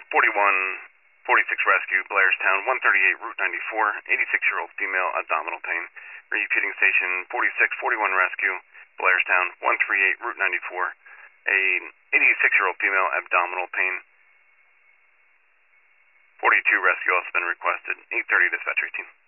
4146 rescue, Blairstown, 138 Route 94, 86-year-old female, abdominal pain. Repeating station 4641 rescue, Blairstown, 138 Route 94, a 86-year-old female, abdominal pain. 42 rescue has been requested. 8:30 dispatcher team.